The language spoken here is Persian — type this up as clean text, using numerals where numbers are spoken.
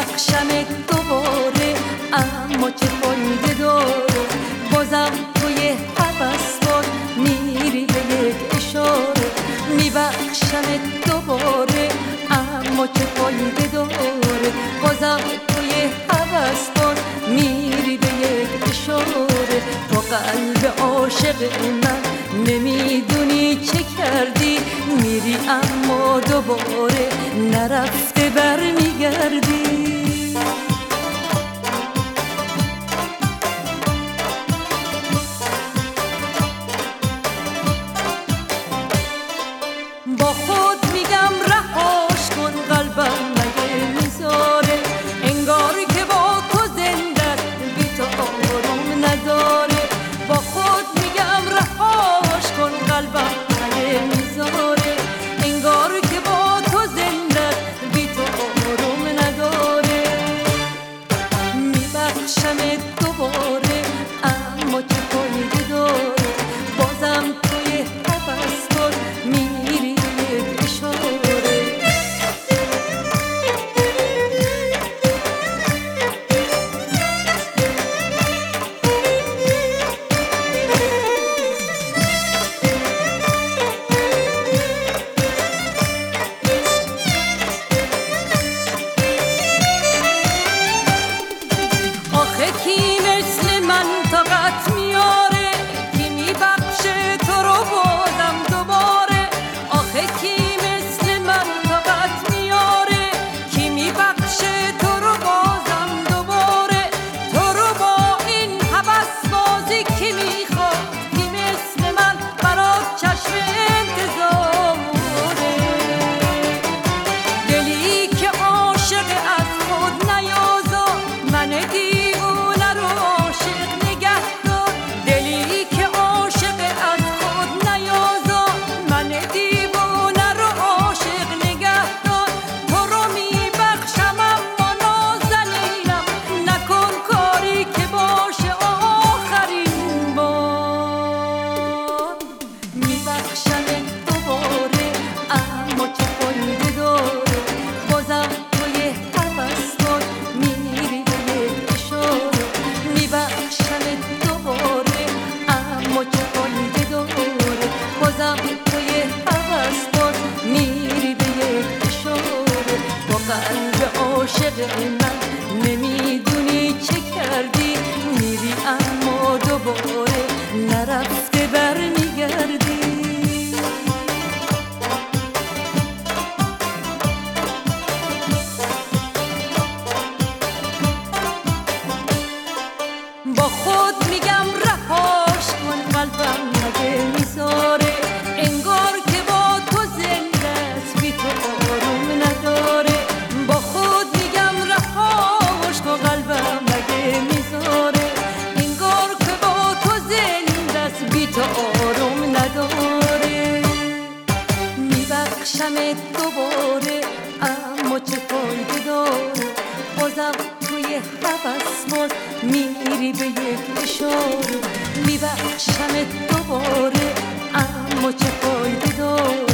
میبخشمت دوباره، اما چه فایده داره؟ بازم توی هوس میری به یک اشاره. میبخشمت دوباره، اما چه فایده داره؟ بازم توی هوس میری به یک اشاره. تو قلب عاشق من نمیدونی چه کردی، میری اما دوباره نرفته برمیگردی. با خود میگم رهاش کن، قلبم مگه میذاره؟ انگار که با تو زندت بی تو آروم نداره. با خود میگم رهاش کن، قلبم مگه میذاره؟ انگار که با تو زندت بی تو آروم نداره. میبخشمت دوباره، اما چه فایده داره؟ بازم توی هوس میری یک اشاره. آخه کی مثل من طاقت میاره، کی میبخشه تو رو بازم دوباره؟ آخه کی مثل من طاقت میاره، کی میبخشه تو رو بازم دوباره؟ تو رو با این هوس بازی کی میخواد، کی مثل من برات چشم انتظاره؟ دلی که عاشق از خود نیازار، من دیوونه رو عاشق نگه دار. دلی که عاشق از خود نیازار، من دیوونه رو عاشق نگه دار. تو رو میبخشم اما نازنینم، نکن کاری که باشه آخرین بار. میبخشمت دوباره، اما چه فایده داره؟ بازم توی هوس میری به یک اشاره. میبخشمت دوباره، اما چه فایده داره؟ بازم توی هوس میری به یک اشاره. با قلب عاشق من نمیدونی چه کردی، میری اما دوباره نرفته برمیگردی. با خود میگم رهاش کن، قلبم مگه میذاره؟ انگار که با تو زندت بی تو آروم نداره. با خود میگم رهاش کن، قلبم مگه میذاره؟ انگار که با تو زندت بی تو آروم نداره. میبخشمت دوباره، اما چه فایده داره؟ بازم توی هوس میری به یک اشاره. میبخشمت دوباره، اما چه فایده داره؟